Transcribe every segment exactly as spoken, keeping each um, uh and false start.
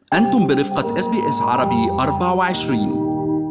أنتم برفقة إس بي إس عربي أربعة وعشرين.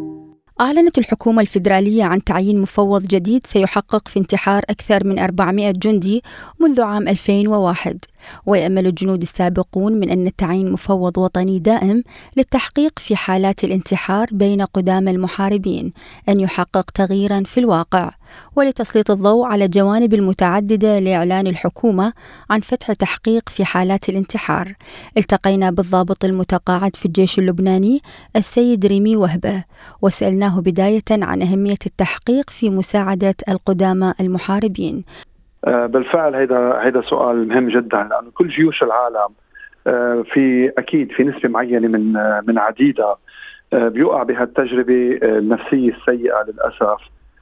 أعلنت الحكومة الفيدرالية عن تعيين مفوض جديد سيحقق في انتحار أكثر من أربعمائة جندي منذ عام ألفين وواحد، ويأمل الجنود السابقون من أن تعيين مفوض وطني دائم للتحقيق في حالات الانتحار بين قدام المحاربين أن يحقق تغييرا في الواقع، ولتسليط الضوء على الجوانب المتعددة لإعلان الحكومة عن فتح تحقيق في حالات الانتحار. التقينا بالضابط المتقاعد في الجيش اللبناني السيد ريمي وهبة، وسألناه بداية عن أهمية التحقيق في مساعدة القدامى المحاربين. بالفعل هذا هذا سؤال مهم جدا، لأن كل جيوش العالم في أكيد في نسبة معينة من من عديدة بيوقع بهالتجربة النفسية السيئة للأسف،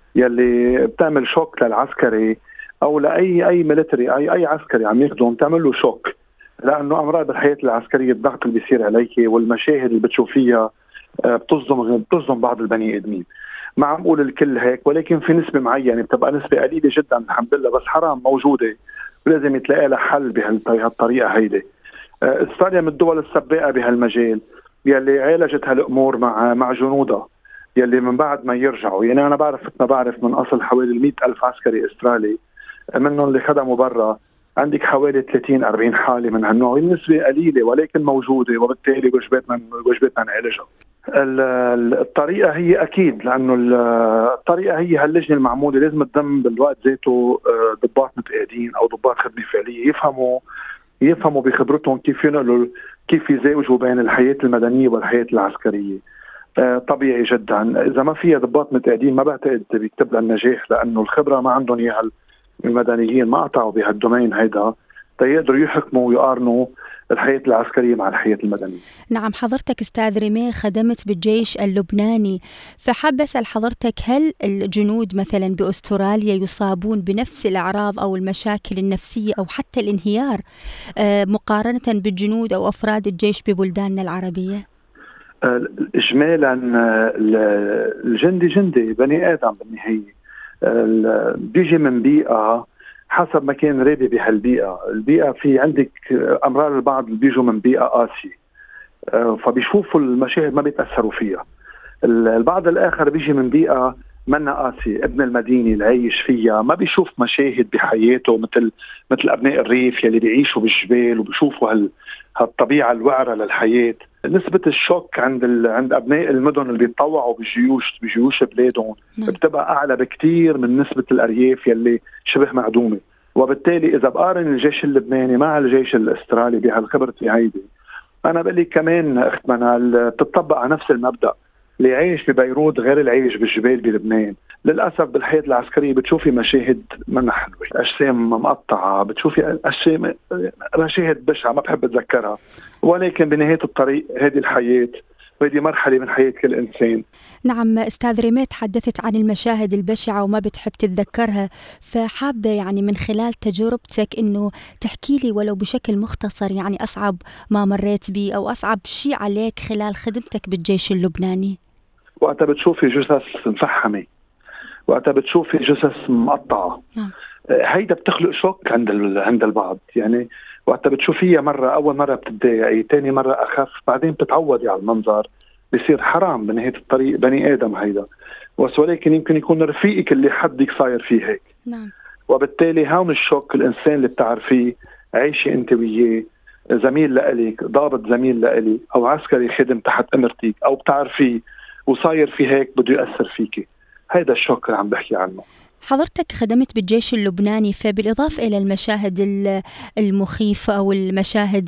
يلي بتعمل شوك للعسكري أو لأي أي ميليتري أي أي عسكري عم يخدم، تعمل له شوك، لأنه أمراض بالحياة العسكرية الضغط اللي بيصير عليك والمشاهد اللي بتشوفيها بتصدم بتصدم بعض البني آدمين. ما عم اقول الكل هيك، ولكن في نسبة معينة بتبقى نسبة قليلة جدا الحمد لله، بس حرام موجودة ولازم يتلاقي لها حل بهالطريقة هيدي. استراليا من الدول السباقة بهالمجال يلي عالجت هالأمور مع مع جنودها يلي من بعد ما يرجعوا. يعني أنا بعرف ما بعرف من أصل حوالي مئة ألف عسكري استرالي منهم اللي خدموا برا، عندك حوالي ثلاثين أربعين حالة من هالنوع. النسبة قليلة ولكن موجودة، وبالتالي واجباتنا واجباتنا نعالجها. الطريقة هي أكيد، لأنه الطريقة هي هاللجنة المعمولة لازم تضم بالوقت ذاته ضباط متقاعدين أو ضباط خدمة فعلية يفهموا يفهموا بخبرتهم كيف ينقلوا كيف يزاوجوا بين الحياة المدنية والحياة العسكرية. طبيعي جدا إذا ما فيها ضباط متقاعدين ما بعتقد بيكتب لها النجاح، لأنه الخبرة ما عندهم إياها. المدنيين ما قطعوا بهالدومين هيدا تيقدروا يحكموا ويقارنوا الحياة العسكرية مع الحياة المدنية. نعم، حضرتك استاذ ريمي خدمت بالجيش اللبناني، فحاب أسأل حضرتك هل الجنود مثلا بأستراليا يصابون بنفس الأعراض أو المشاكل النفسية أو حتى الانهيار مقارنة بالجنود أو أفراد الجيش ببلداننا العربية؟ إجمالا الجندي جندي بني آدم بالنهاية، بيجي من بيئة حسب ما كان رابي بهالبيئة. البيئة في عندك أمرار البعض اللي بيجوا من بيئة قاسية فبيشوفوا المشاهد ما بيتأثروا فيها. البعض الآخر بيجي من بيئة منا قاسية، ابن المدينة العيش فيها ما بيشوف مشاهد بحياته مثل مثل أبناء الريف يلي بيعيشوا بالجبال وبيشوفوا هال هالطبيعة الوعرة للحياة. نسبة الشوك عند ال... عند أبناء المدن اللي بيتطوعوا بجيوش بجيوش بلادهم بتبقى أعلى بكتير من نسبة الأرياف يلي شبه معدومة. وبالتالي إذا بقارن الجيش اللبناني مع الجيش الأسترالي بهالخبرتي هيدي، أنا بقلي كمان أخت منال تطبق على نفس المبدأ. اللي عايش ببيروت غير العيش بالجبال بلبنان. للأسف بالحياة العسكرية بتشوفي مشاهد منها حلوة، أجسام مقطعة، بتشوفي أجسام مشاهد بشعة ما بحب أتذكرها، ولكن بنهاية الطريق هذه الحياة وهذه مرحلة من حياة كل إنسان. نعم أستاذ ريمي، تحدثت عن المشاهد البشعة وما بتحب تتذكرها، فحابة يعني من خلال تجربتك إنه تحكي لي ولو بشكل مختصر يعني أصعب ما مريت به أو أصعب شيء عليك خلال خدمتك بالجيش اللبناني. وقتها بتشوفي جثث مفحمة، وقتها بتشوفي جثث مقطعة. نعم. هيدا بتخلق شوك عند عند البعض. يعني وقتها بتشوفيها مرة أول مرة بتتضايقي، تاني مرة أخف، بعدين بتتعودي على المنظر، بيصير حرام بنهاية الطريق بني آدم هيدا، ولكن يمكن يكون رفيقك اللي حدك صاير فيه هيك. نعم. وبالتالي هون الشوك الإنسان اللي بتعرفيه عايشة أنت وياه، زميل لإلك، ضابط زميل لإلي أو عسكري خدم تحت أمرتك أو بتعرفيه وصاير في هيك بده يأثر فيكي، هيدا الشوك اللي عم بحكي عنه. حضرتك خدمت بالجيش اللبناني، فبالإضافة إلى المشاهد المخيفة أو المشاهد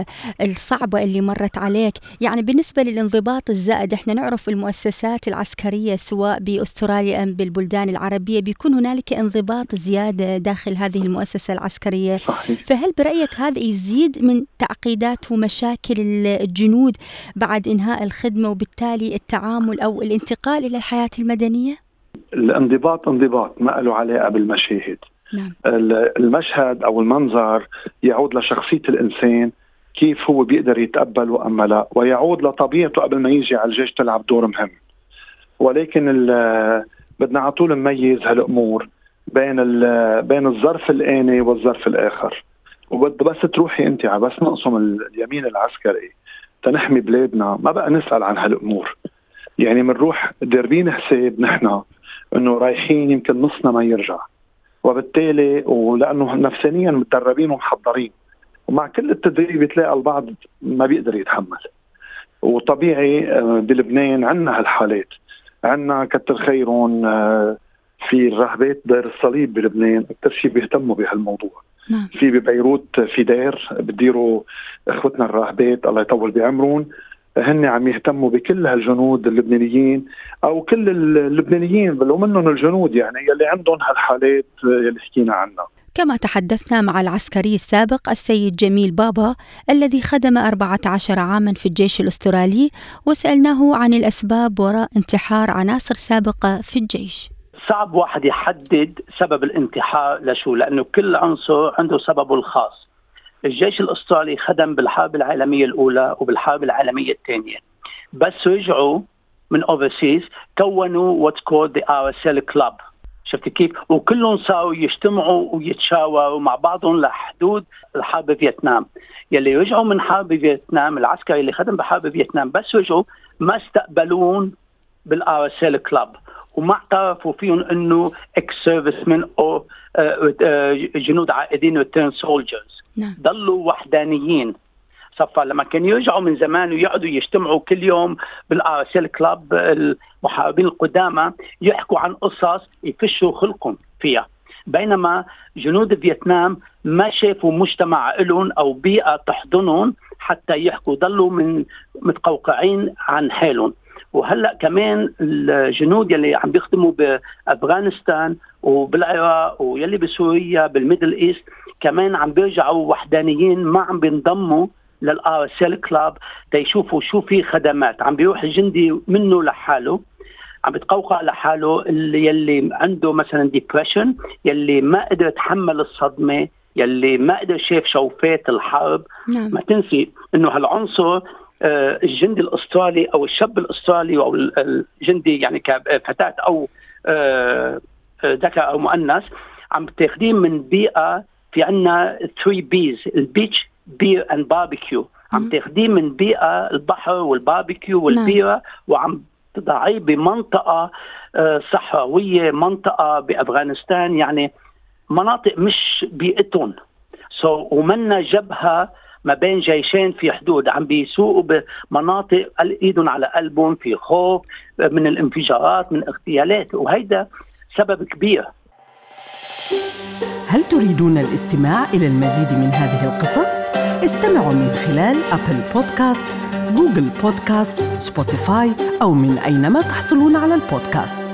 الصعبة اللي مرت عليك، يعني بالنسبة للانضباط الزائد، احنا نعرف المؤسسات العسكرية سواء بأستراليا أم بالبلدان العربية بيكون هنالك انضباط زيادة داخل هذه المؤسسة العسكرية. صحيح. فهل برأيك هذا يزيد من تعقيدات ومشاكل الجنود بعد إنهاء الخدمة وبالتالي التعامل أو الانتقال إلى الحياة المدنية؟ الانضباط انضباط ما له علاقة بالمشاهد. نعم. المشهد أو المنظر يعود لشخصية الإنسان، كيف هو بيقدر يتقبله أما لا، ويعود لطبيعته قبل ما يجي على الجيش تلعب دور مهم. ولكن بدنا على طول نميز هالأمور بين بين الظرف الآني والظرف الآخر. وبد بس تروحي أنت بس نقسم اليمين العسكري تنحمي بلادنا ما بقى نسأل عن هالأمور. يعني منروح داربين حساب نحن إنه رايحين يمكن نصنا ما يرجع، وبالتالي ولأنه نفسانيا متدربين ومحضرين، ومع كل التدريب تلاقي البعض ما بيقدر يتحمل. وطبيعي بلبنان عنا هالحالات، عنا كتر خيرون في الراهبات دير الصليب بلبنان أكثر شيء بيهتموا بهالموضوع. نعم. في ببيروت في دير بديروا اخوتنا الراهبات الله يطول بعمرون، هن عم يهتموا بكل هالجنود اللبنانيين او كل اللبنانيين بلو منهم الجنود يعني يلي عندهم هالحالات يلي حكينا عنها. كما تحدثنا مع العسكري السابق السيد جميل بابا الذي خدم أربعة عشر عاما في الجيش الأسترالي، وسألناه عن الأسباب وراء انتحار عناصر سابقة في الجيش. صعب واحد يحدد سبب الانتحار لشو، لأنه كل عنصر عنده سببه الخاص. الجيش الأسترالي خدم بالحرب العالمية الأولى وبالحرب العالمية الثانية، بس رجعوا من overseas كونوا what's called the آر إس إل Club. شفت كيف؟ وكلهم صاروا يجتمعوا ويتشاوروا مع بعضهم لحدود الحرب فيتنام. يلي رجعوا من حرب فيتنام، العسكري اللي خدم بحرب فيتنام بس رجعوا ما استقبلون بالآر إس إل Club، وما اعترفوا فيهم انه اكس سيرفيسمن او جنود عائدين return soldiers. نعم. ضلوا وحدانيين. صفا لما كانوا يرجعوا من زمان ويقعدوا يجتمعوا كل يوم بالآر إس إل كلاب، المحاربين القدامى يحكوا عن قصص يفشوا خلقهم فيها، بينما جنود فيتنام ما شافوا مجتمع لهم او بيئة تحضنهم حتى يحكوا، ضلوا من متقوقعين عن حالهم. وهلأ كمان الجنود يلي عم بيخدموا بأفغانستان وبالعراق ويلي بسوريا بالميدل إيست كمان عم بيرجعوا وحدانيين، ما عم بينضموا للآر إس إل كلاب تيشوفوا شو في خدمات. عم بيروح الجندي منه لحاله، عم بتقوقع لحاله، اللي يلي عنده مثلا ديبريشن، يلي ما قدر يتحمل الصدمة، يلي ما قدر شاف شوفات الحرب. نعم. ما تنسي انه هالعنصر الجندي الأسترالي أو الشاب الأسترالي أو الجندي يعني كفتاة أو ذكر أو مؤنث عم تاخدين من بيئة في عنا three B's البيتش بير and barbecue. عم تاخدين من بيئة البحر والباربيكيو والبيرة وعم تضعيه بمنطقة صحراوية، منطقة بأفغانستان، يعني مناطق مش بيئتهم. so ومنا جبهة ما بين جيشين في حدود، عم بيسوقوا بمناطق ايدهم على قلبهم، في خوف من الانفجارات من اغتيالات، وهيدا سبب كبير. هل تريدون الاستماع إلى المزيد من هذه القصص؟ استمعوا من خلال أبل بودكاست، جوجل بودكاست، سبوتيفاي أو من أينما تحصلون على البودكاست.